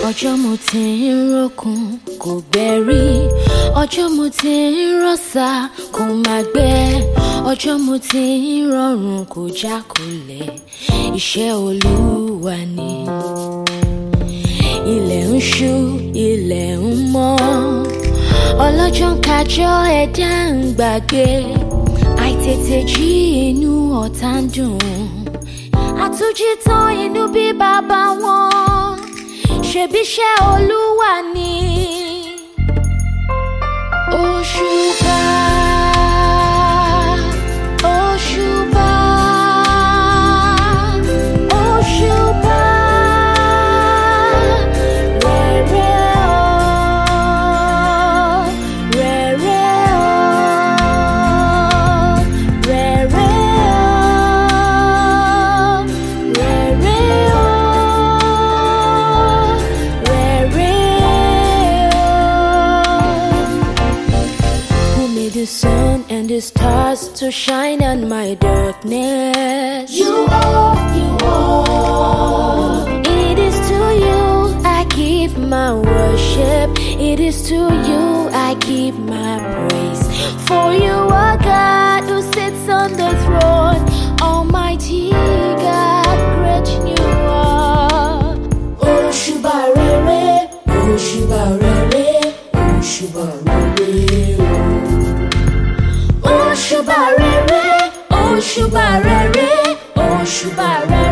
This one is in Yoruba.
ọjọ́ mo ti ń rókun kò gbẹ́rí, ọjọ́ mo ti ń rọ́sà kò má gbẹ, ọjọ́ mo ti ń rọrùn kò jákulẹ̀, iṣẹ́ Olúwa ni. Ilẹ̀ ń ṣú, ilẹ̀ ń mọ́, ọlọ́jọ́ ń kájọ́ ẹ̀dá ń gbàgbé, àìtètè jí inú ọ̀tá ń dùn, àtúnjí tán inú bí bàbá wọn, ṣebíṣẹ́ Olúwa ni. Òṣùbà, òṣùbà, òṣùbà, rẹ̀rẹ̀ o, rẹ̀rẹ̀ o, rẹ̀rẹ̀ o, the sun and the stars to shine on my darkness. You are, you are. It is to you I give my worship. It is to you I give my praise. For you are God who sits on the throne, Almighty God, great you are. Òṣùbà rere, òṣùbà rere, òṣùbà rere. Òṣùbà rere, òṣùbà rere, òṣùbà rere.